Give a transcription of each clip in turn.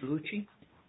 Bellucci.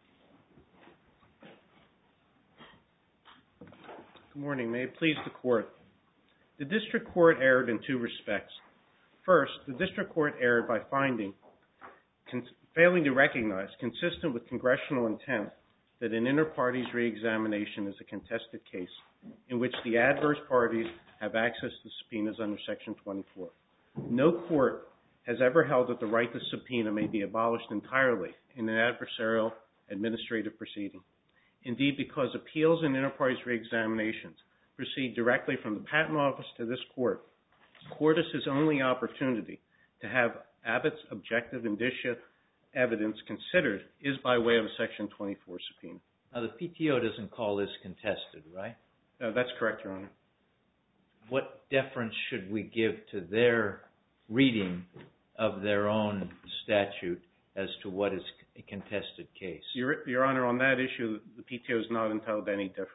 Good morning. May it please the Court. The District Court erred in two respects. First, the District Court erred by failing to recognize, consistent with congressional intent, that an inter-parties reexamination is a contested case in which the adverse parties have access to subpoenas under Section 24. No court has ever held that the right to subpoena may be abolished entirely in an adversarial administrative proceeding. Indeed, because appeals and inter-parties reexaminations proceed directly from the Patent Office to this Court, Cordis' only opportunity to have Abbott's objective indicia evidence considered is by way of a Section 24 subpoena. Now, the PTO doesn't call this contested, right? That's correct, Your Honor. What deference should we give to their reading of their own statute as to what is a contested case? Your Honor, on that issue, the PTO is not entitled to any deference.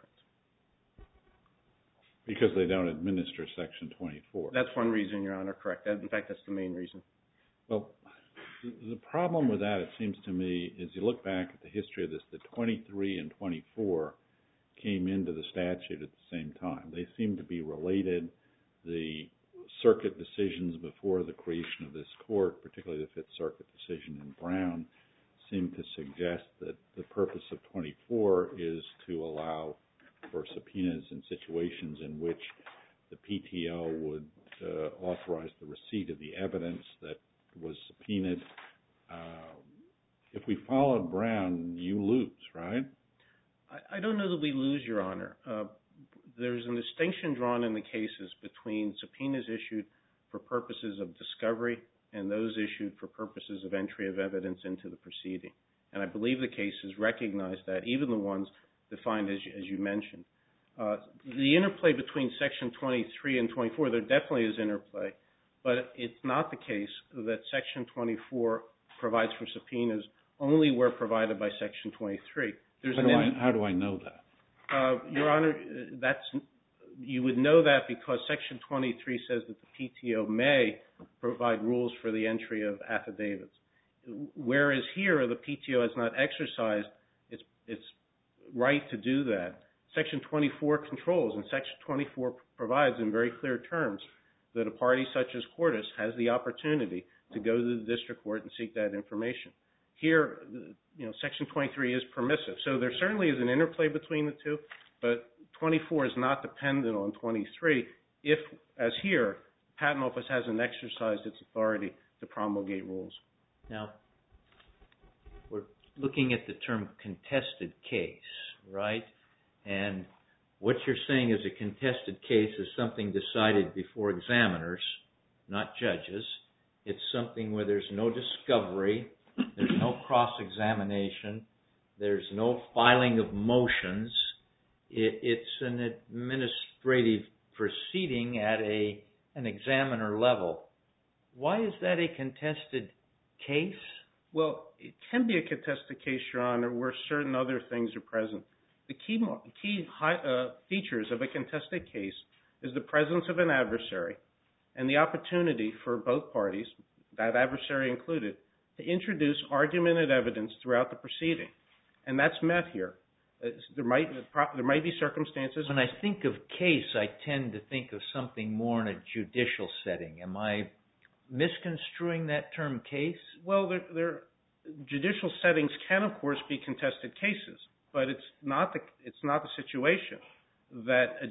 Because they don't administer Section 24. That's one reason, Your Honor, correct. In fact, that's the main reason. Well, the problem with that, it seems to me, is you look back at the history of this, the 23 and 24 came into the statute at the same time. They seem to be related. The circuit decisions before the creation of this court, particularly the Fifth Circuit decision in Brown, seem to suggest that the purpose of 24 is to allow for subpoenas in situations in which the PTO would authorize the receipt of the evidence that was subpoenaed. If we followed Brown, you lose, right? I don't know that we lose, Your Honor. There's a distinction drawn in the cases between subpoenas issued for purposes of discovery and those issued for purposes of entry of evidence into the proceeding. And I believe the cases recognize that, even the ones defined as you mentioned. The interplay between Section 23 and 24, there definitely is interplay, but it's not the case that Section 24 provides for subpoenas only where provided by Section 23. How do I know that? Your Honor, you would know that because Section 23 says that the PTO may provide rules for the entry of affidavits. Whereas here, the PTO has not exercised its right to do that. Section 24 controls, and Section 24 provides in very clear terms that a party such as Cordis has the opportunity to go to the district court and seek that information. Here, Section 23 is permissive. So there certainly is an interplay between the two, but 24 is not dependent on 23 if, as here, the Patent Office hasn't exercised its authority to promulgate rules. Now, we're looking at the term contested case, right? And what you're saying is a contested case is something decided before examiners, not judges. It's something where there's no discovery, there's no cross-examination, there's no filing of motions. It's an administrative proceeding at an examiner level. Why is that a contested case? Well, it can be a contested case, Your Honor, where certain other things are present. The key features of a contested case is the presence of an adversary and the opportunity for both parties, that adversary included, to introduce argument and evidence throughout the proceeding. And that's met here. There might be circumstances. When I think of case, I tend to think of something more in a judicial setting. Am I misconstruing that term case? Well, judicial settings can, of course, be contested cases, but it's not the situation that a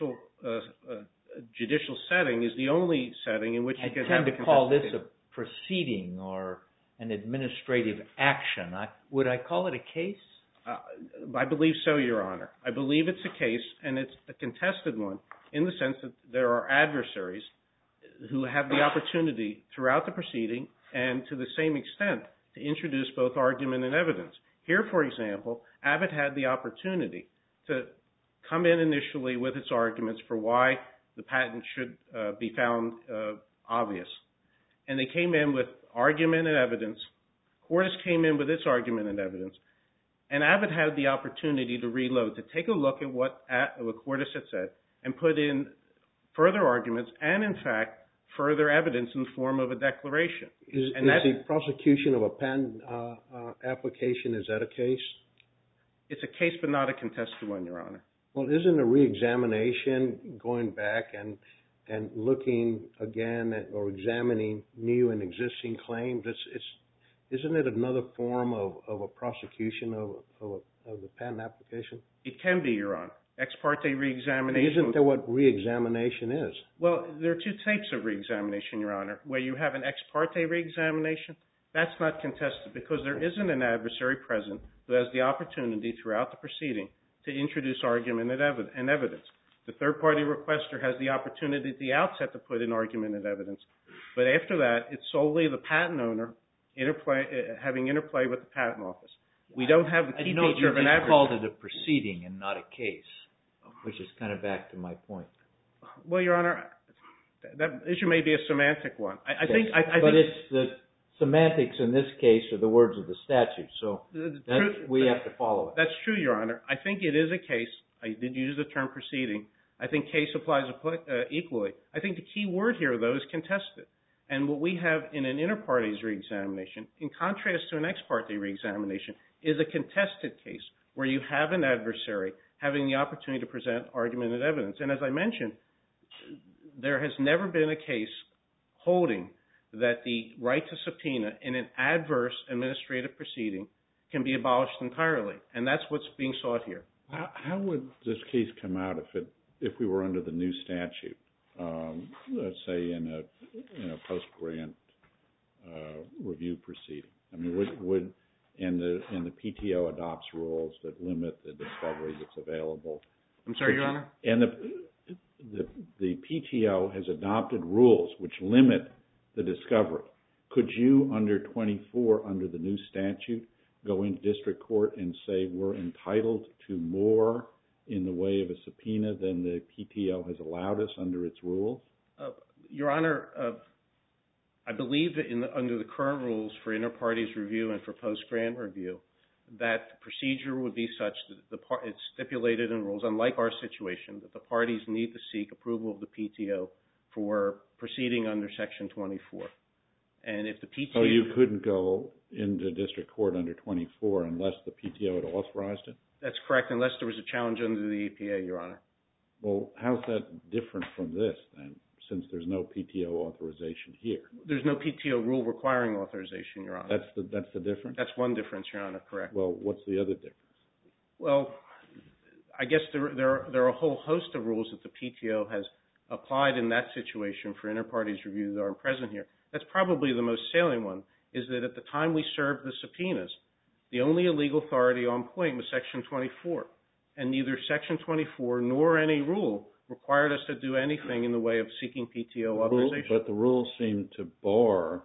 judicial setting is the only setting in which you can have a contested case. I tend to call this a proceeding or an administrative action. Would I call it a case? I believe so, Your Honor. I believe it's a case, and it's a contested one in the sense that there are adversaries who have the opportunity throughout the proceeding and to the same extent to introduce both argument and evidence. Here, for example, Abbott had the opportunity to come in initially with its arguments for why the patent should be found obvious. And they came in with argument and evidence. Cordis came in with its argument and evidence. And Abbott had the opportunity to reload, to take a look at what Cordis had said and put in further arguments and, in fact, further evidence in the form of a declaration. Is the prosecution of a patent application, is that a case? It's a case, but not a contested one, Your Honor. Well, isn't a reexamination going back and looking again at, or examining new and existing claims? Isn't it another form of a prosecution of the patent application? It can be, Your Honor. Ex parte reexamination. Isn't that what reexamination is? Well, there are two types of reexamination, Your Honor. Where you have an ex parte reexamination, that's not contested because there isn't an adversary present who has the opportunity throughout the proceeding to introduce argument and evidence. The third-party requester has the opportunity at the outset to put in argument and evidence. But after that, it's solely the patent owner having interplay with the patent office. We don't have the key feature of an adversary. I know you called it a proceeding and not a case, which is kind of back to my point. Well, Your Honor, that issue may be a semantic one. But it's the semantics in this case are the words of the statute, so we have to follow it. That's true, Your Honor. I think it is a case. I did use the term proceeding. I think case applies equally. I think the key word here, though, is contested. And what we have in an inter partes reexamination, in contrast to an ex parte reexamination, is a contested case where you have an adversary having the opportunity to present argument and evidence. And as I mentioned, there has never been a case holding that the right to subpoena in an adverse administrative proceeding can be abolished entirely. And that's what's being sought here. How would this case come out if we were under the new statute? Let's say in a post-grant review proceeding. I mean, and the PTO adopts rules that limit the discovery that's available. I'm sorry, Your Honor? And the PTO has adopted rules which limit the discovery. Could you, under 24, under the new statute, go into district court and say we're entitled to more in the way of a subpoena than the PTO has allowed us under its rules? Your Honor, I believe that under the current rules for inter partes review and for post-grant review, that procedure would be such that it's stipulated in rules, unlike our situation, that the parties need to seek approval of the PTO for proceeding under Section 24. And if the PTO... So you couldn't go into district court under 24 unless the PTO had authorized it? That's correct, unless there was a challenge under the EPA, Your Honor. Well, how's that different from this, then, since there's no PTO authorization here? There's no PTO rule requiring authorization, Your Honor. That's the difference? That's one difference, Your Honor, correct. Well, what's the other difference? Well, I guess there are a whole host of rules that the PTO has applied in that situation for inter partes review that aren't present here. That's probably the most salient one, is that at the time we served the subpoenas, the only illegal authority on point was Section 24. And neither Section 24 nor any rule required us to do anything in the way of seeking PTO authorization. But the rules seem to bar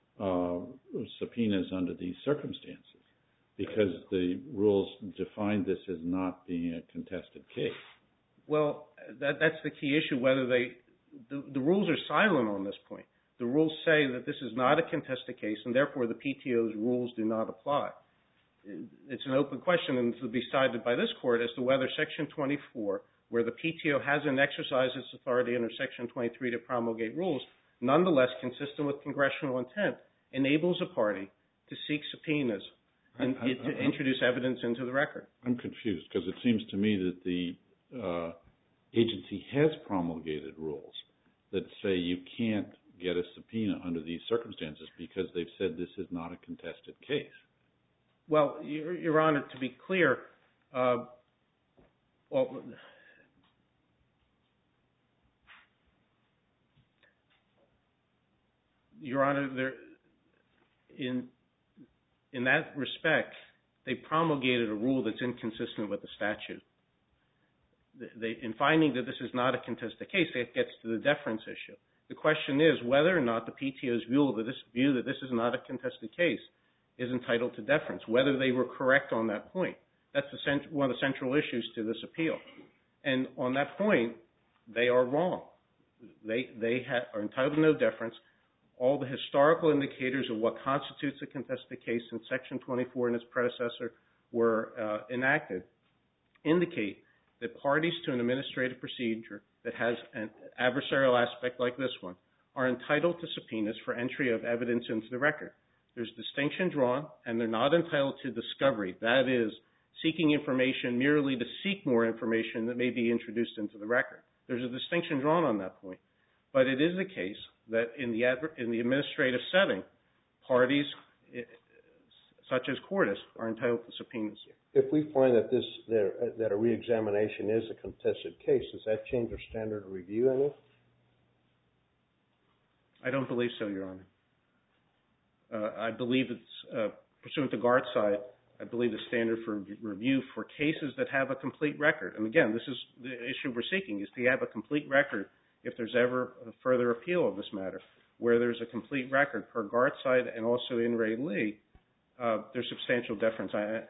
subpoenas under these circumstances because the rules define this as not being a contested case. Well, that's the key issue, whether the rules are silent on this point. The rules say that this is not a contested case, and therefore the PTO's rules do not apply. It's an open question, and it will be decided by this Court as to whether Section 24, where the PTO hasn't exercised its authority under Section 23 to promulgate rules, nonetheless consistent with congressional intent, enables a party to seek subpoenas and to introduce evidence into the record. I'm confused because it seems to me that the agency has promulgated rules that say you can't get a subpoena under these circumstances because they've said this is not a contested case. Well, Your Honor, to be clear, Your Honor, in that respect, they promulgated a rule that's inconsistent with the statute. In finding that this is not a contested case, it gets to the deference issue. The question is whether or not the PTO's view that this is not a contested case is entitled to deference, whether they were correct on that point. That's one of the central issues to this appeal. And on that point, they are wrong. They are entitled to no deference. All the historical indicators of what constitutes a contested case in Section 24 and its predecessor were enacted indicate that parties to an administrative procedure that has an adversarial aspect like this one are entitled to subpoenas for entry of evidence into the record. There's distinction drawn, and they're not entitled to discovery. That is, seeking information merely to seek more information that may be introduced into the record. There's a distinction drawn on that point. But it is the case that in the administrative setting, parties such as Cordis are entitled to subpoenas. If we find that a reexamination is a contested case, does that change our standard of review any? I don't believe so, Your Honor. I believe it's pursuant to Gartside. I believe the standard for review for cases that have a complete record, and again, this is the issue we're seeking, is to have a complete record if there's ever a further appeal of this matter. Where there's a complete record per Gartside and also in Ray Lee, there's substantial deference,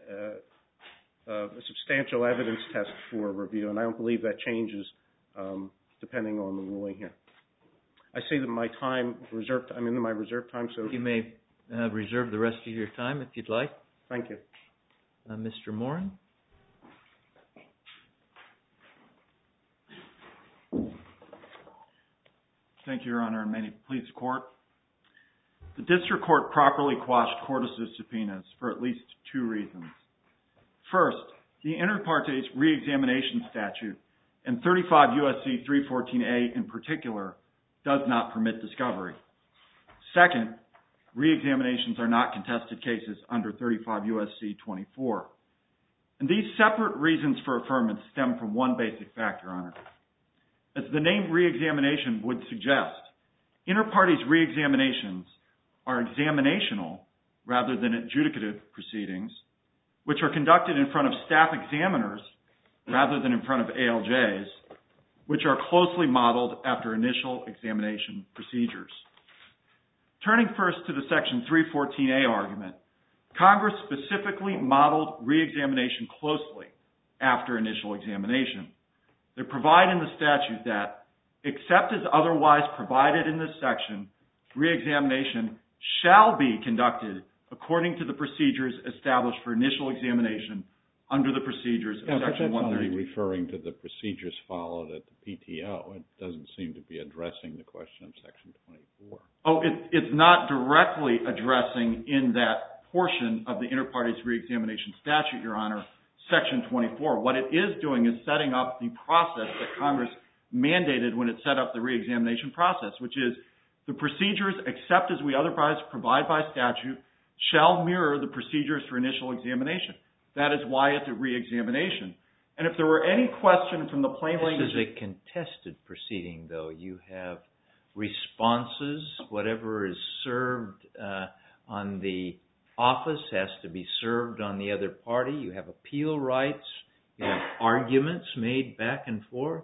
a substantial evidence test for review, and I don't believe that changes depending on the ruling here. I see that my time reserved. I'm in my reserved time, so you may reserve the rest of your time if you'd like. Thank you, Mr. Morin. Thank you, Your Honor, and may it please the Court. The District Court properly quashed Cordis' subpoenas for at least two reasons. First, the inter partes reexamination statute, and 35 U.S.C. 314A in particular, does not permit discovery. Second, reexaminations are not contested cases under 35 U.S.C. 24. And these separate reasons for affirmance stem from one basic fact, Your Honor. As the name reexamination would suggest, inter partes reexaminations are examinational rather than adjudicative proceedings, which are conducted in front of staff examiners rather than in front of ALJs, which are closely modeled after initial examination procedures. Turning first to the Section 314A argument, Congress specifically modeled reexamination closely after initial examination. They provide in the statute that, except as otherwise provided in this section, reexamination shall be conducted according to the procedures established for initial examination under the procedures of Section 130. But that's only referring to the procedures followed at the PTO. It doesn't seem to be addressing the question of Section 24. Oh, it's not directly addressing in that portion of the inter partes reexamination statute, Your Honor, Section 24. What it is doing is setting up the process that Congress mandated when it set up the reexamination process, which is the procedures, except as we otherwise provide by statute, shall mirror the procedures for initial examination. That is why it's a reexamination. And if there were any question from the plain language... This is a contested proceeding, though. You have responses. Whatever is served on the office has to be served on the other party. You have appeal rights. You have arguments made back and forth.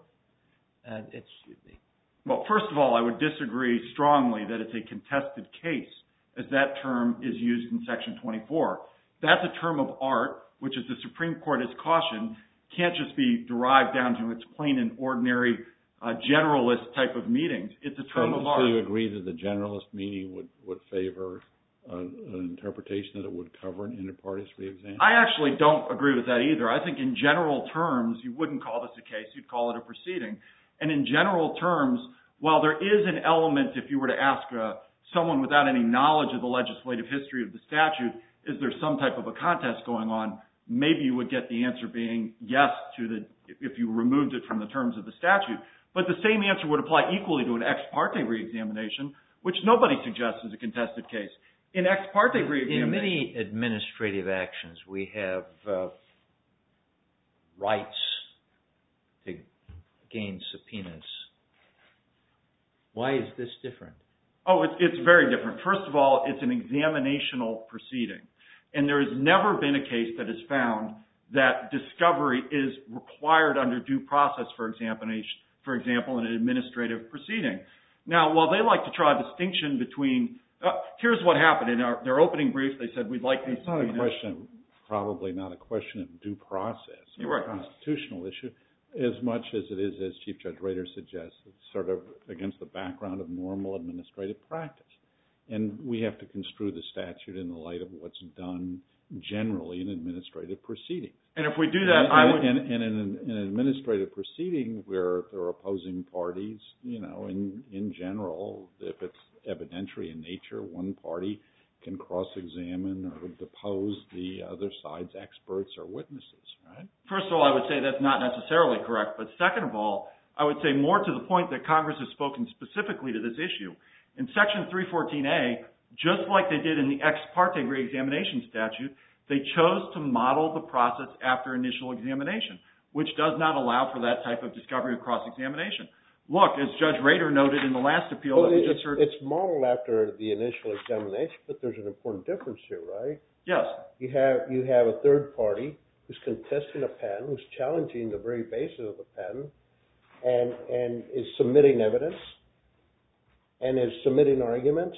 Well, first of all, I would disagree strongly that it's a contested case, as that term is used in Section 24. That's a term of art, which, as the Supreme Court has cautioned, can't just be derived down to its plain and ordinary generalist type of meetings. It's a term of art. So you agree that the generalist meaning would favor an interpretation that it would cover an inter partes reexamination? I actually don't agree with that either. I think in general terms, you wouldn't call this a case. You'd call it a proceeding. And in general terms, while there is an element, if you were to ask someone without any knowledge of the legislative history of the statute, is there some type of a contest going on, maybe you would get the answer being yes if you removed it from the terms of the statute. But the same answer would apply equally to an ex parte reexamination, which nobody suggests is a contested case. In ex parte reexamination... In many administrative actions, we have rights to gain subpoenas. Why is this different? Oh, it's very different. First of all, it's an examinational proceeding. And there has never been a case that has found that discovery is required under due process for example, in an administrative proceeding. Now, while they like to draw a distinction between... here's what happened. In their opening brief, they said, we'd like these subpoenas... Probably not a question of due process. You're right. It's a constitutional issue, as much as it is, as Chief Judge Rader suggests, it's sort of against the background of normal administrative practice. And we have to construe the statute in the light of what's done generally in administrative proceedings. And if we do that, I would... And in an administrative proceeding where there are opposing parties, in general, if it's evidentiary in nature, one party can cross-examine or depose the other side's experts or witnesses, right? First of all, I would say that's not necessarily correct. But second of all, I would say more to the point that Congress has spoken specifically to this issue. In Section 314A, just like they did in the ex parte reexamination statute, they chose to model the process after initial examination, which does not allow for that type of discovery of cross-examination. Look, as Judge Rader noted in the last appeal that we just heard... It's modeled after the initial examination, but there's an important difference here, right? Yes. You have a third party who's contesting a patent, who's challenging the very basis of the patent, and is submitting evidence, and is submitting arguments.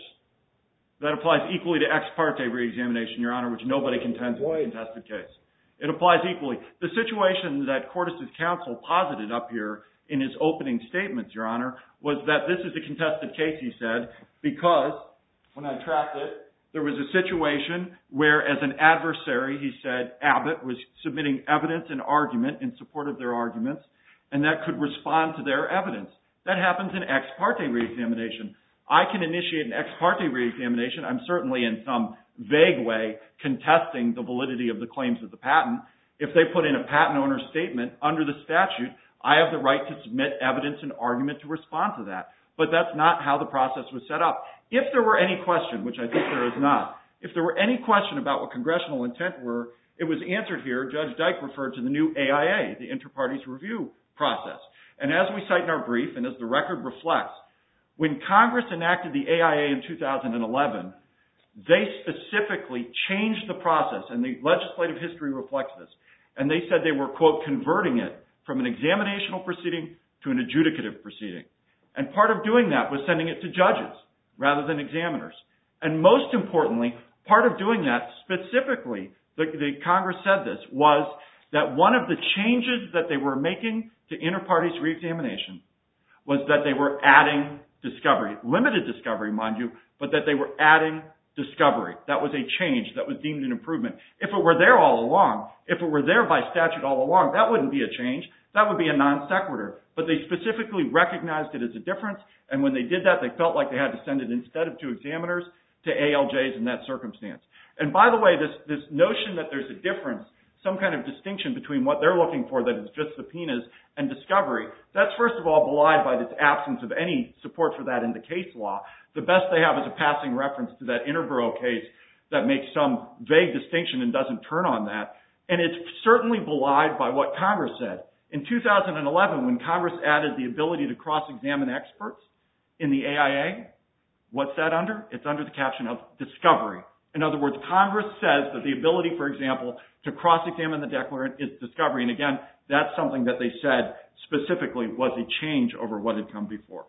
That applies equally to ex parte reexamination, Your Honor, which nobody contends is a contested case. It applies equally. The situation that Cordes' counsel posited up here in his opening statements, Your Honor, was that this is a contested case, he said, because when I tracked it, there was a situation where, as an adversary, he said Abbott was submitting evidence and argument in support of their arguments, and that could respond to their evidence. That happens in ex parte reexamination. I can initiate an ex parte reexamination. I'm certainly in some vague way contesting the validity of the claims of the patent. If they put in a patent owner's statement under the statute, I have the right to submit evidence and argument to respond to that. But that's not how the process was set up. If there were any question, which I think there is not, if there were any question about what congressional intent were, it was answered here. Judge Dyke referred to the new AIA, the Inter-Parties Review process. And as we cite in our brief, and as the record reflects, when Congress enacted the AIA in 2011, they specifically changed the process, and the legislative history reflects this, and they said they were, quote, converting it from an examinational proceeding to an adjudicative proceeding. And part of doing that was sending it to judges rather than examiners. And most importantly, part of doing that specifically, the Congress said this, was that one of the changes that they were making to inter-parties reexamination was that they were adding discovery, limited discovery, mind you, but that they were adding discovery. That was a change that was deemed an improvement. If it were there all along, if it were there by statute all along, that wouldn't be a change. That would be a non sequitur. But they specifically recognized it as a difference, and when they did that, they felt like they had to send it instead of to examiners to ALJs in that circumstance. And by the way, this notion that there's a difference, some kind of distinction between what they're looking for that is just subpoenas and discovery, that's first of all belied by this absence of any support for that in the case law. The best they have is a passing reference to that Interborough case that makes some vague distinction and doesn't turn on that. And it's certainly belied by what Congress said. In 2011, when Congress added the ability to cross-examine experts in the AIA, what's that under? It's under the caption of discovery. In other words, Congress says that the ability, for example, to cross-examine the declarant is discovery. And again, that's something that they said specifically was a change over what had come before.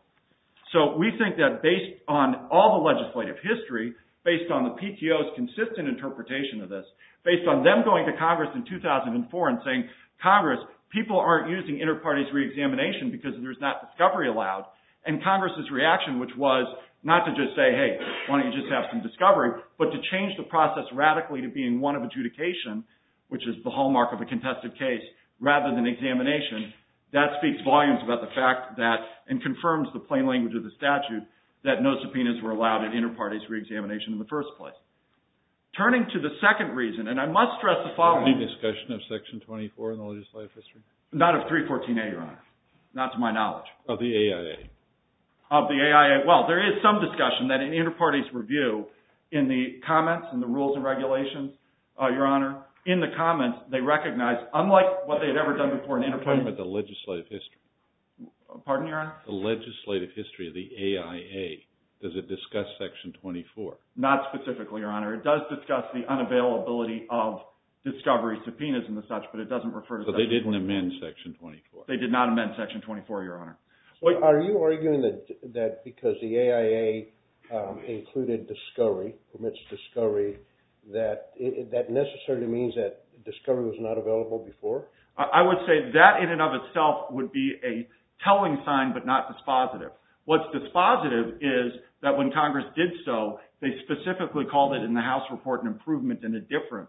So we think that based on all the legislative history, based on the PTO's consistent interpretation of this, based on them going to Congress in 2004 and saying, Congress, people aren't using inter-parties reexamination because there's not discovery allowed, and Congress's reaction, which was not to just say, hey, why don't you just have some discovery, but to change the process radically to being one of adjudication, which is the hallmark of a contested case, rather than examination, that speaks volumes about the fact that, and confirms the plain language of the statute, that no subpoenas were allowed in inter-parties reexamination in the first place. Turning to the second reason, and I must stress the following. Any discussion of Section 24 in the legislative history? Not of 314A, Your Honor. Not to my knowledge. Of the AIA? Of the AIA. Well, there is some discussion that in inter-parties review, in the comments and the rules and regulations, Your Honor, in the comments, they recognize, unlike what they had ever done before in inter-parties. I'm talking about the legislative history. Pardon, Your Honor? The legislative history of the AIA. Does it discuss Section 24? Not specifically, Your Honor. It does discuss the unavailability of discovery subpoenas and the such, but it doesn't refer to Section 24. So they didn't amend Section 24? They did not amend Section 24, Your Honor. So are you arguing that because the AIA included discovery, permits discovery, that necessarily means that discovery was not available before? I would say that in and of itself would be a telling sign, but not dispositive. What's dispositive is that when Congress did so, they specifically called it in the House report an improvement and a difference.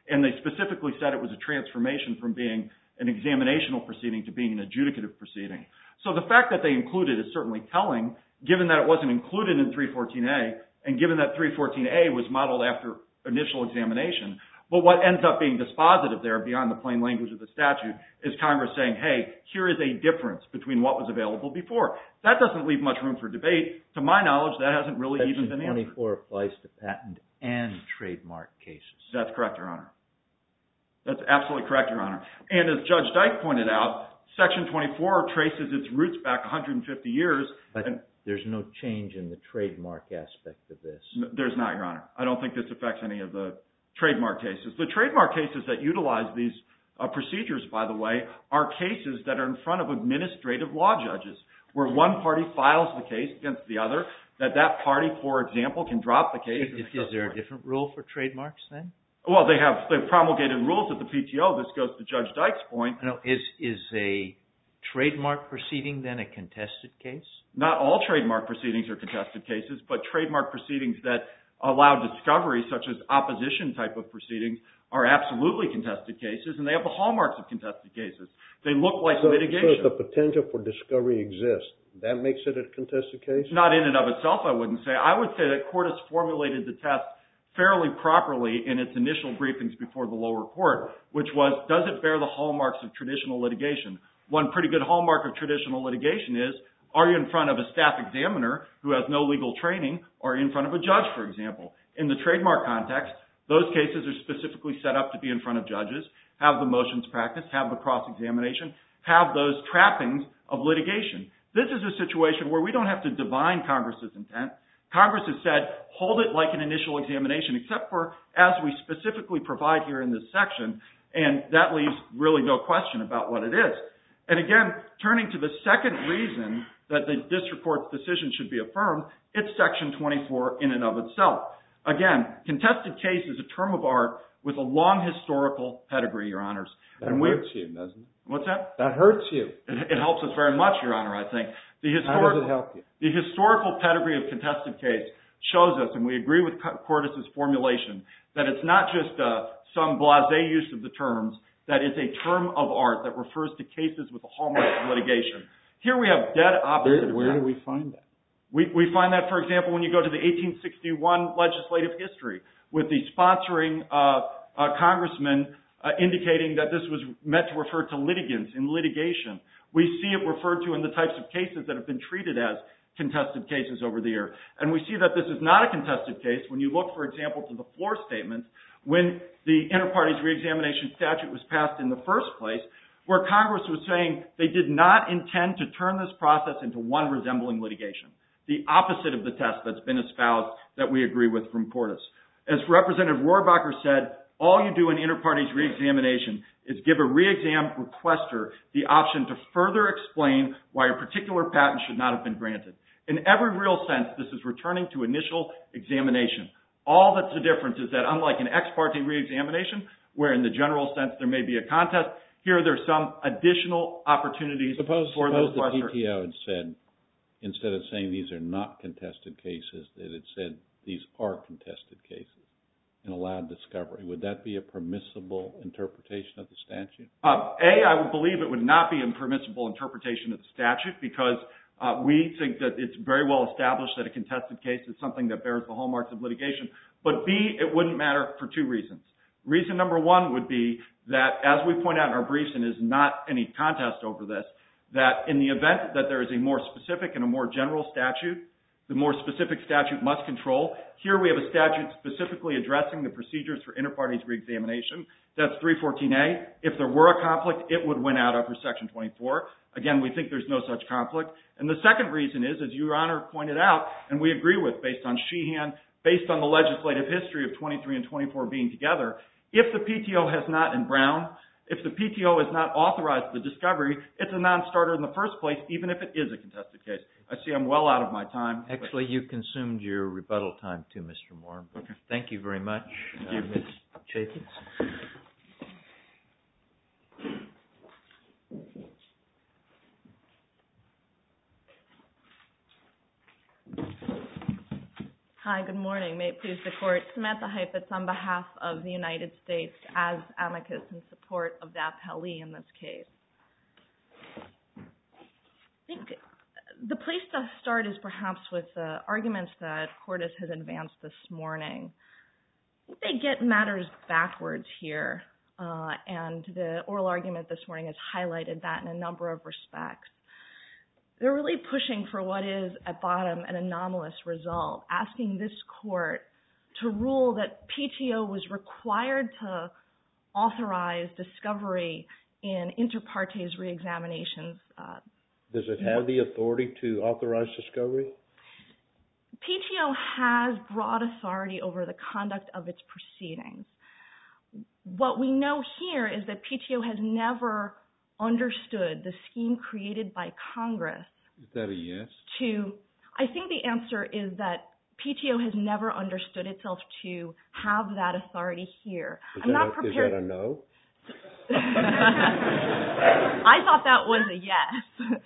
And they specifically said it was a transformation from being an examinational proceeding to being an adjudicative proceeding. So the fact that they included is certainly telling, given that it wasn't included in 314A, and given that 314A was modeled after initial examination. But what ends up being dispositive there, beyond the plain language of the statute, is Congress saying, hey, here is a difference between what was available before. That doesn't leave much room for debate. To my knowledge, that hasn't really even been answered. Section 24 applies to patent and trademark cases. That's correct, Your Honor. That's absolutely correct, Your Honor. And as Judge Dyke pointed out, Section 24 traces its roots back 150 years. But there's no change in the trademark aspect of this. There's not, Your Honor. I don't think this affects any of the trademark cases. The trademark cases that utilize these procedures, by the way, are cases that are in front of administrative law judges, where one party files the case against the other, that party, for example, can drop the case. Is there a different rule for trademarks then? Well, they've promulgated rules at the PTO. This goes to Judge Dyke's point. No, is a trademark proceeding then a contested case? Not all trademark proceedings are contested cases, but trademark proceedings that allow discovery, such as opposition type of proceedings, are absolutely contested cases, and they have the hallmarks of contested cases. They look like litigation. So if the potential for discovery exists, that makes it a contested case? Not in and of itself, I wouldn't say. I would say that court has formulated the test fairly properly in its initial briefings before the lower court, which was, does it bear the hallmarks of traditional litigation? One pretty good hallmark of traditional litigation is, are you in front of a staff examiner who has no legal training, or in front of a judge, for example? In the trademark context, those cases are specifically set up to be in front of judges, have the motions practiced, have the cross-examination, have those trappings of litigation. This is a situation where we don't have to divine Congress's intent. Congress has said, hold it like an initial examination, except for, as we specifically provide here in this section, and that leaves really no question about what it is. And again, turning to the second reason that the district court's decision should be affirmed, it's Section 24 in and of itself. Again, contested case is a term of art with a long historical pedigree, Your Honors. That hurts you, doesn't it? What's that? That hurts you. It helps us very much, Your Honor, I think. How does it help you? The historical pedigree of contested case shows us, and we agree with Cordes' formulation, that it's not just some blasé use of the terms, that is a term of art that refers to cases with a hallmark of litigation. Here we have dead opposite of that. Where do we find that? We find that, for example, when you go to the 1861 legislative history, with the sponsoring congressman indicating that this was meant to refer to litigants in litigation. We see it referred to in the types of cases that have been treated as contested cases over the year. And we see that this is not a contested case when you look, for example, to the floor statements when the Inter-Parties Reexamination Statute was passed in the first place, where Congress was saying they did not intend to turn this process into one resembling litigation. The opposite of the test that's been espoused that we agree with from Cordes. As Representative Rohrabacher said, all you do in Inter-Parties Reexamination is give a re-exam requester the option to further explain why a particular patent should not have been granted. In every real sense, this is returning to initial examination. All that's the difference is that unlike an ex parte re-examination, where in the general sense there may be a contest, here there's some additional opportunities for the requester. Suppose the PTO had said, instead of saying these are not contested cases, that it said these are contested cases and allowed discovery. Would that be a permissible interpretation of the statute? I would believe it would not be a permissible interpretation of the statute because we think that it's very well established that a contested case is something that bears the hallmarks of litigation. But B, it wouldn't matter for two reasons. Reason number one would be that, as we point out in our briefs, and is not any contest over this, that in the event that there is a more specific and a more general statute, the more specific statute must control. Here we have a statute specifically addressing the procedures for inter-parties re-examination. That's 314A. If there were a conflict, it would win out over Section 24. Again, we think there's no such conflict. And the second reason is, as Your Honor pointed out, and we agree with based on Sheehan, based on the legislative history of 23 and 24 being together, if the PTO has not, in Brown, if the PTO has not authorized the discovery, it's a non-starter in the first place, even if it is a contested case. I see I'm well out of my time. Actually, you consumed your rebuttal time too, Mr. Moore. Okay. Thank you very much, Ms. Chaffetz. Hi, good morning. May it please the Court. Samantha Heifetz on behalf of the United States as amicus in support of the appellee in this case. I think the place to start is perhaps with the arguments that Cordes has advanced this morning. I think they get matters backwards here, and the oral argument this morning has highlighted that in a number of respects. They're really pushing for what is, at bottom, an anomalous result, asking this court to rule that PTO was required to authorize discovery in inter partes reexaminations. Does it have the authority to authorize discovery? PTO has broad authority over the conduct of its proceedings. What we know here is that PTO has never understood the scheme created by Congress. Is that a yes? I think the answer is that PTO has never understood itself to have that authority here. Is that a no? I thought that was a yes.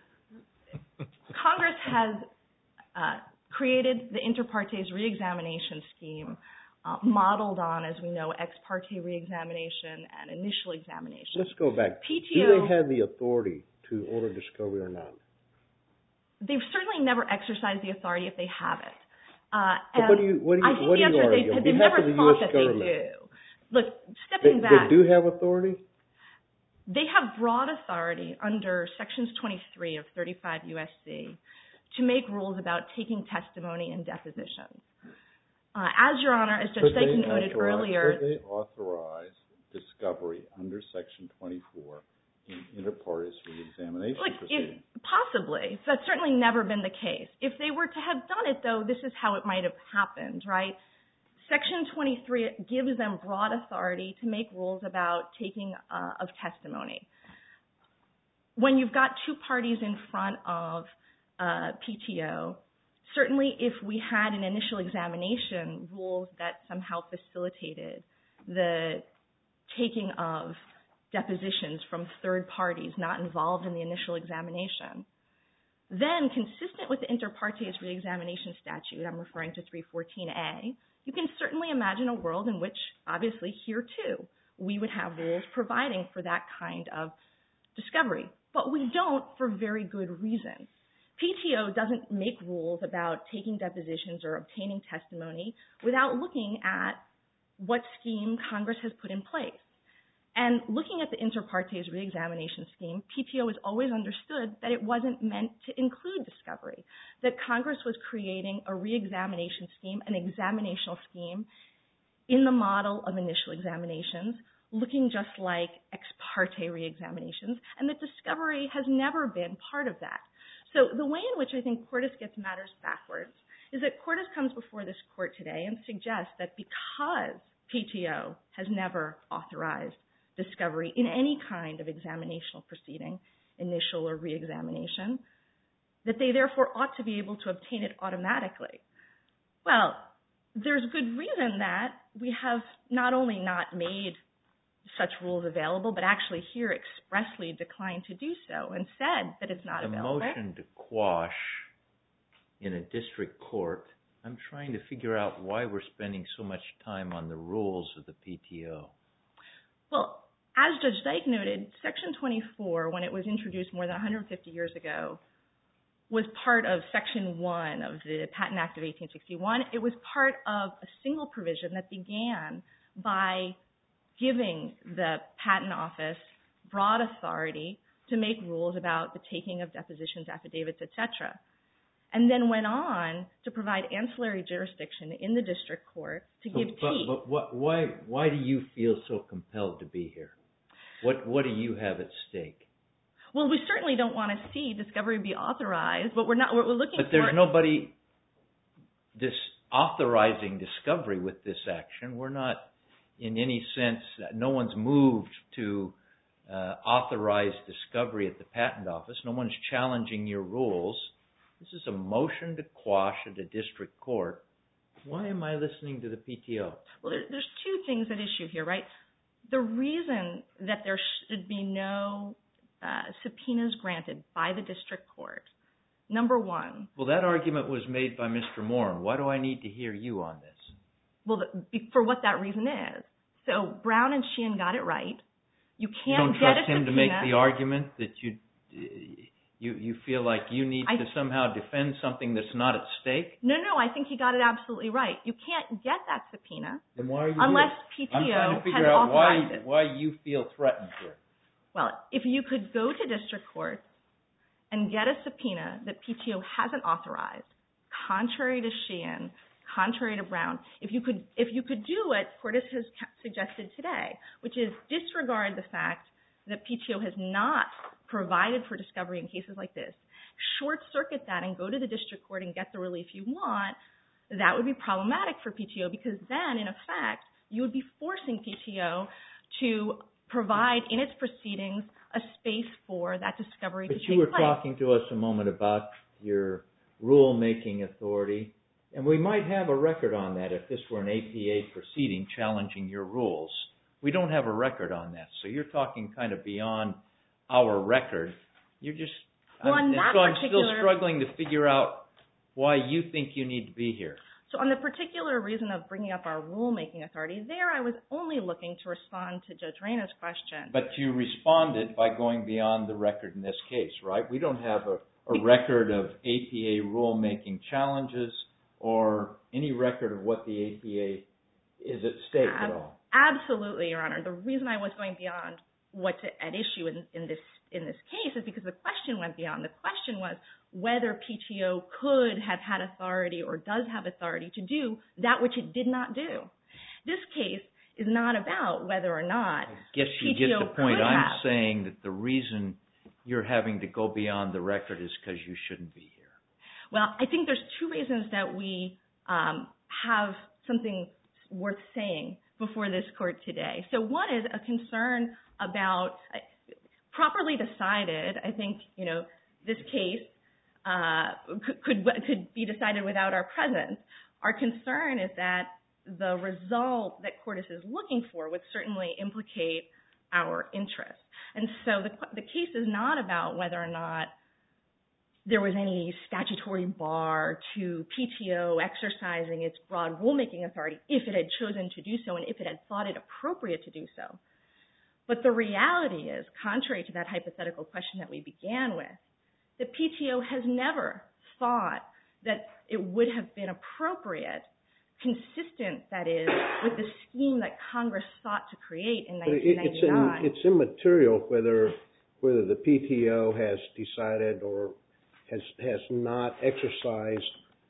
Congress has created the inter partes reexamination scheme modeled on, as we know, ex parte reexamination and initial examination. Let's go back. PTO, do they have the authority to order discovery or not? They've certainly never exercised the authority if they have it. I think the answer is they've never thought that they do. Look, stepping back. They do have authority? They have broad authority under Sections 23 of 35 U.S.C. to make rules about taking testimony and depositions. As Your Honor, as Judge Steichen noted earlier... Could they authorize discovery under Section 24 in inter partes reexamination proceedings? Possibly. That's certainly never been the case. If they were to have done it, though, this is how it might have happened, right? Section 23 gives them broad authority to make rules about taking of testimony. When you've got two parties in front of PTO, certainly if we had an initial examination rules that somehow facilitated the taking of depositions from third parties not involved in the initial examination, then consistent with the inter partes reexamination statute, I'm referring to 314A, you can certainly imagine a world in which, obviously here too, we would have rules providing for that kind of discovery. But we don't for very good reason. PTO doesn't make rules about taking depositions or obtaining testimony without looking at what scheme Congress has put in place. And looking at the inter partes reexamination scheme, PTO has always understood that it wasn't meant to include discovery, that Congress was creating a reexamination scheme, an examinational scheme in the model of initial examinations, looking just like ex parte reexaminations, and that discovery has never been part of that. So the way in which I think Cordes gets matters backwards is that Cordes comes before this court today and suggests that because PTO has never authorized discovery in any kind of examinational proceeding, initial or reexamination, that they therefore ought to be able to obtain it automatically. Well, there's good reason that we have not only not made such rules available, but actually here expressly declined to do so and said that it's not available. The motion to quash in a district court, I'm trying to figure out why we're spending so much time on the rules of the PTO. Well, as Judge Dyke noted, Section 24, when it was introduced more than 150 years ago, was part of Section 1 of the Patent Act of 1861. It was part of a single provision that began by giving the Patent Office broad authority to make rules about the taking of depositions, affidavits, etc., and then went on to provide ancillary jurisdiction in the district court to give teeth. But why do you feel so compelled to be here? What do you have at stake? Well, we certainly don't want to see discovery be authorized, but we're looking for... But there's nobody authorizing discovery with this action. We're not, in any sense, no one's moved to authorize discovery at the Patent Office. No one's challenging your rules. This is a motion to quash at a district court. Why am I listening to the PTO? Well, there's two things at issue here, right? The reason that there should be no subpoenas granted by the district court Number one. Well, that argument was made by Mr. Morin. Why do I need to hear you on this? Well, for what that reason is. So Brown and Sheehan got it right. You can't get a subpoena. You don't trust him to make the argument that you feel like you need to somehow defend something that's not at stake? No, I think he got it absolutely right. You can't get that subpoena then why are you unless here? PTO I'm trying to figure has out authorized it. why you feel threatened here. Well, if you could go to district court and get a subpoena that PTO hasn't authorized, contrary to Sheehan, contrary to Brown, if you could do what Cordes has suggested today, which is disregard the fact that PTO has not provided for discovery in cases like this, short-circuit that and go to the district court and get the relief you want, that would be problematic for PTO because then, in effect, you would be forcing PTO to provide in its proceedings a space for that discovery to take place. But you were talking to us a moment about your rule-making authority, and we might have a record on that if this were an APA proceeding challenging your rules. We don't have a record on that, so you're talking kind of beyond our record. You're just... I'm still struggling to figure out why you think you need to be here. So on the particular reason of bringing up our rule-making authority, there I was only looking to respond to Judge Reyna's question. But you responded by going beyond the record in this case, right? We don't have a record of APA rule-making challenges or any record of what the APA is at stake at all. Absolutely, Your Honor. The reason I was going beyond what's at issue in this case is because the question went beyond. The question was whether PTO could have had authority or does have authority to do that which it did not do. This case is not about whether or not PTO I guess you get the point. I'm saying that the reason you're having to go beyond the record is because you shouldn't be here. Well, I think there's two reasons that we have something worth saying before this court today. So one is a concern about properly decided. I think this case could be decided without our presence. Our concern is that the result that Cordes is looking for would certainly implicate our interest. And so the case is not about whether or not there was any statutory bar to PTO exercising its broad rulemaking authority if it had chosen to do so and if it had thought it appropriate to do so. But the reality is, contrary to that hypothetical question that we began with, the PTO has never thought that it would have been appropriate, consistent, that is, with the scheme that Congress sought to create in 1999. It's immaterial whether the PTO has decided or has not exercised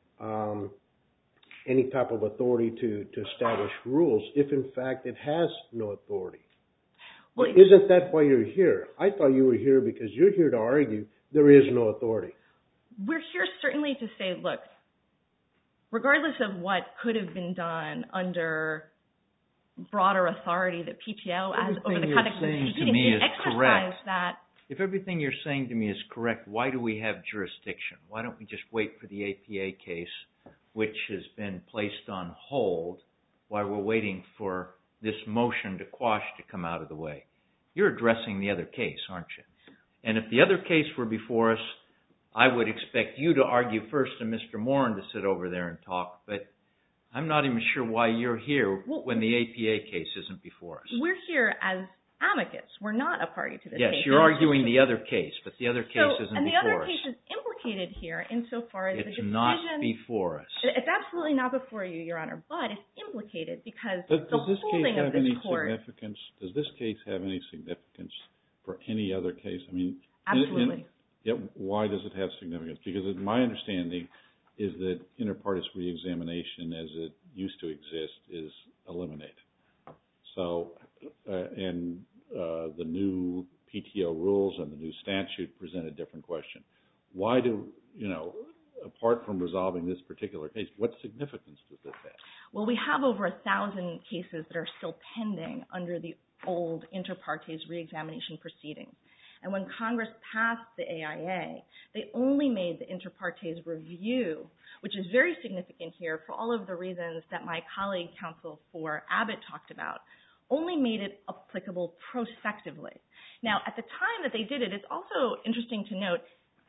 any type of authority to establish rules if, in fact, it has no authority. Well, isn't that why you're here? I thought you were here because you're here to argue there is no authority. We're here certainly to say, look, regardless of what could have been done under broader authority that PTO as over the context of the proceeding, exercise that. If everything you're saying to me is correct, why do we have jurisdiction? Why don't we just wait for the APA case, which has been placed on hold while we're waiting for this motion to quash to come out of the way? You're addressing the other case, aren't you? And if the other case were before us, I would expect you to argue first and Mr. Morin to sit over there and talk, but I'm not even sure why you're here when the APA case isn't before us. We're here as amicus. We're not a party to this case. Yes, you're arguing the other case, but the other case isn't before us. And the other case is implicated here insofar as the decision... It's not before us. It's absolutely not before you, Your Honor, but it's implicated because the holding of this court... Does this case have any significance for any other case? I mean, absolutely. Why does it have significance? Because my understanding is that inter partes reexamination as it used to exist is eliminated. So, and the new PTO rules and the new statute present a different question. Why do, apart from resolving this particular case, what significance does this have? Well, we have over 1,000 cases that are still pending under the old inter partes reexamination proceedings. And when Congress passed the AIA, they only made the inter partes review, which is very significant here for all of the reasons that my colleague, counsel for Abbott, talked about, only made it applicable prospectively. Now, at the time that they did it, it's also interesting to note,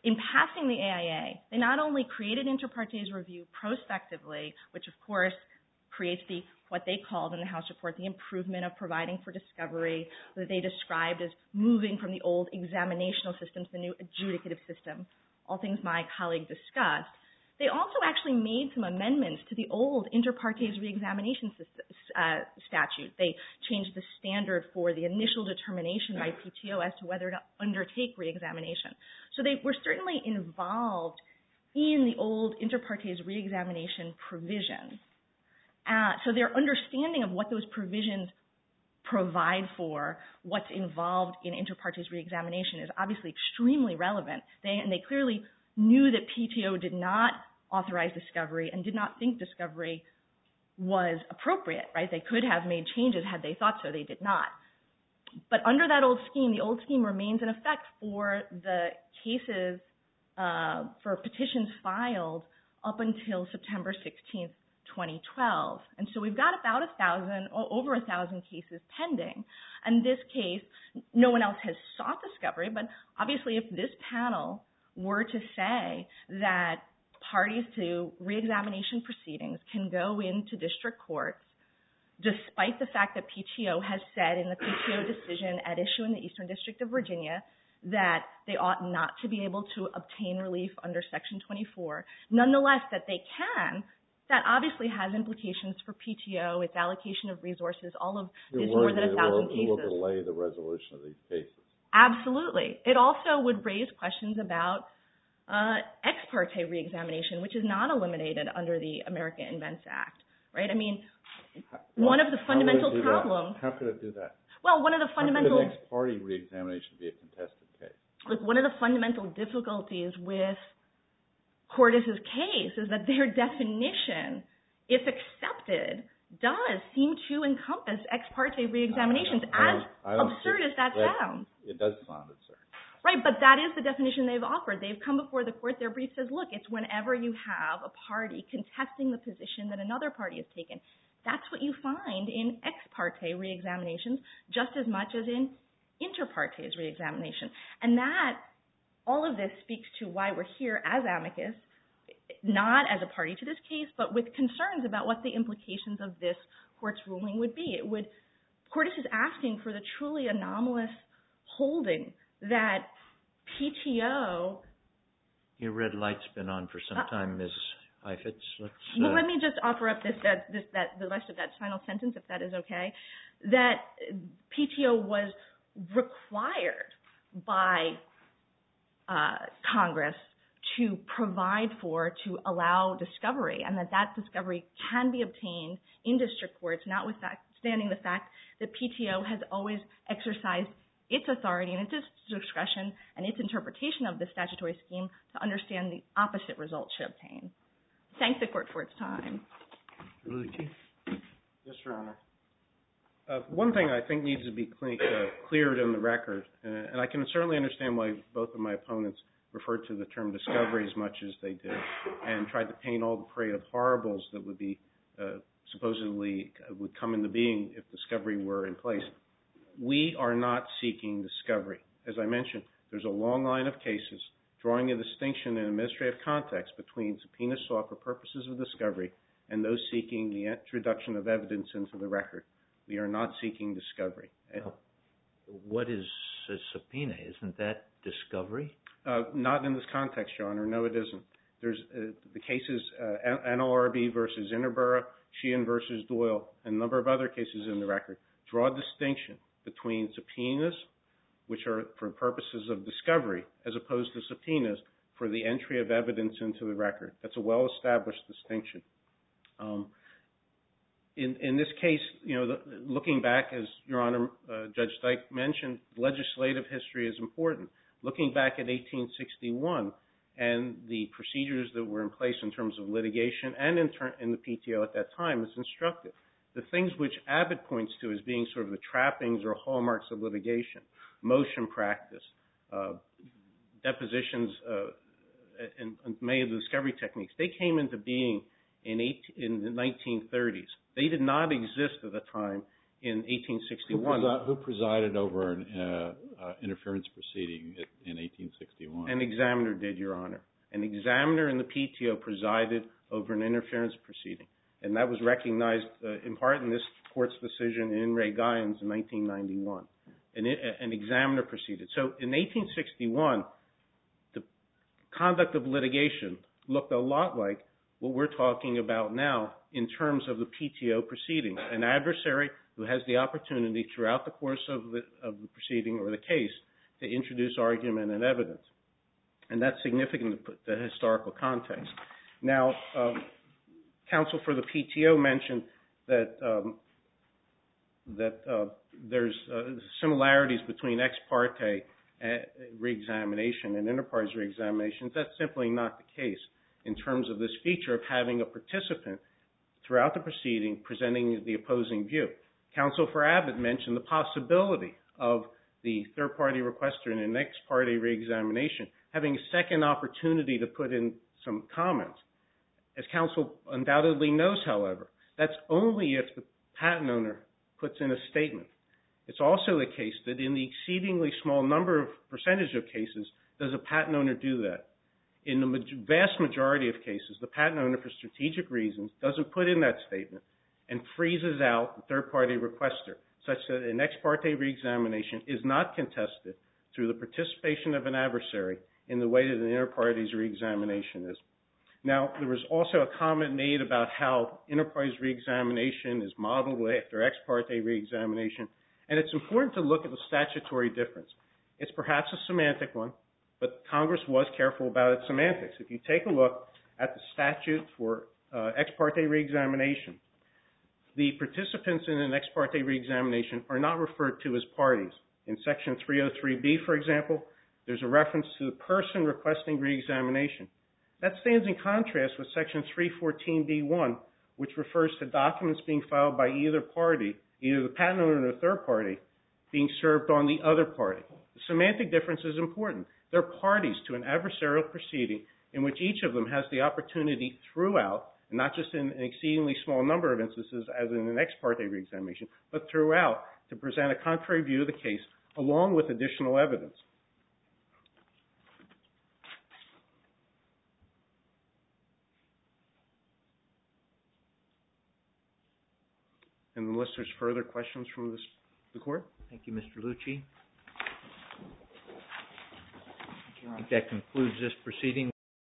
in passing the AIA, they not only created inter partes review prospectively, which of course creates what they called in the House report the improvement of providing for discovery, that they described as moving from the old examinational system to the new adjudicative system, all things my colleague discussed. They also actually made some amendments to the old inter partes reexamination statute. They changed the standard for the initial determination by PTO as to whether to undertake reexamination. So they were certainly involved in the old inter partes reexamination provisions. So their understanding of what those provisions provide for, what's involved in inter partes reexamination is obviously extremely relevant. They clearly knew that PTO did not authorize discovery and did not think discovery was appropriate, right? They could have made changes had they thought so. They did not. But under that old scheme, the old scheme remains in effect for the cases, for petitions filed up until September 16th, 2012. And so we've got about over 1,000 cases pending. And this case, no one else has sought discovery, but obviously if this panel were to say that parties to reexamination proceedings can go into district courts despite the fact that PTO has said in the PTO decision at issue in the Eastern District of Virginia that they ought not to be able to obtain relief under Section 24, nonetheless that they can, that obviously has implications for PTO, its allocation of resources, all of this more than 1,000 cases. It will delay the resolution of these cases. Absolutely. It also would raise questions about ex parte reexamination, which is not eliminated under the America Invents Act, right? I mean, one of the fundamental problems... How could it do that? Well, one of the fundamental... How could an ex parte reexamination be a contested case? Look, one of the fundamental difficulties with Cordes' case is that their definition, if accepted, does seem to encompass ex parte reexaminations, as absurd as that sounds. It does sound absurd. Right, but that is the definition they've offered. They've come before the court. Their brief says, look, it's whenever you have a party contesting the position that another party has taken. That's what you find in ex parte reexaminations just as much as in inter partes reexamination. And that, all of this speaks to why we're here as amicus, not as a party to this case, but with concerns about what the implications of this court's ruling would be. Cordes is asking for the truly anomalous holding that PTO... Your red light's been on for some time, Ms. Heifetz. Well, let me just offer up the rest of that final sentence, if that is okay. That PTO was required by Congress to provide for, to allow discovery, and that discovery can be obtained in district courts, notwithstanding the fact that PTO has always exercised its authority and its discretion and its interpretation of the statutory scheme to understand the opposite result should obtain. Thank the court for its time. Lucci? Yes, Your Honor. One thing I think needs to be cleared in the record, and I can certainly understand why both of my opponents referred to the term discovery as much as they did and tried to paint all the parade of horribles that would be supposedly would come into being if discovery were in place. We are not seeking discovery. As I mentioned, there's a long line of cases drawing a distinction in administrative context between subpoenas sought for purposes of discovery and those seeking the introduction of evidence into the record. We are not seeking discovery. What is a subpoena? Isn't that discovery? Not in this context, Your Honor. No, it isn't. There's the cases NLRB versus Interborough, Sheehan versus Doyle, and a number of other cases in the record draw a distinction between subpoenas, which are for purposes of discovery, as opposed to subpoenas for the entry of evidence into the record. That's a well-established distinction. In this case, looking back, as Your Honor, Judge Dyke mentioned, legislative history is important. Looking back at 1861 and the procedures that were in place in terms of litigation and in the PTO at that time is instructive. The things which Abbott points to as being sort of the trappings or hallmarks of litigation, motion practice, depositions, and many of the discovery techniques, they came into being in the 1930s. They did not exist at the time in 1861. Who presided over interference proceeding in 1861? An examiner did, Your Honor. An examiner in the PTO presided over an interference proceeding, and that was recognized in part in this court's decision in Ray Guines in 1991. An examiner proceeded. So in 1861, the conduct of litigation looked a lot like what we're talking about now in terms of the PTO proceeding. An adversary who has the opportunity throughout the course of the proceeding or the case to introduce argument and evidence. And that's significant to put the historical context. Now, counsel for the PTO mentioned that there's similarities between ex parte reexamination and enterprise reexaminations. That's simply not the case in terms of this feature of having a participant throughout the proceeding presenting the opposing view. Counsel for Abbott mentioned the possibility of the third-party requester in an ex parte reexamination having a second opportunity to put in some comments. As counsel undoubtedly knows, however, that's only if the patent owner puts in a statement. It's also the case that in the exceedingly small percentage of cases does a patent owner do that. In the vast majority of cases, the patent owner, for strategic reasons, doesn't put in that statement and freezes out the third-party requester, such that an ex parte reexamination is not contested through the participation of an adversary in the way that an inter-parties reexamination is. Now, there was also a comment made about how enterprise reexamination is modeled after ex parte reexamination, and it's important to look at the statutory difference. It's perhaps a semantic one, but Congress was careful about its semantics. If you take a look at the statute for ex parte reexamination, the participants in an ex parte reexamination are not referred to as parties. In Section 303B, for example, there's a reference to the person requesting reexamination. That stands in contrast with Section 314B1, which refers to documents being filed by either party, either the patent owner or the third party, being served on the other party. The semantic difference is important. They're parties to an adversarial proceeding in which each of them has the opportunity throughout, and not just in an exceedingly small number of instances as in an ex parte reexamination, but throughout to present a contrary view of the case along with additional evidence. And unless there's further questions from the Court? Thank you, Mr. Lucci. I think that concludes this proceeding.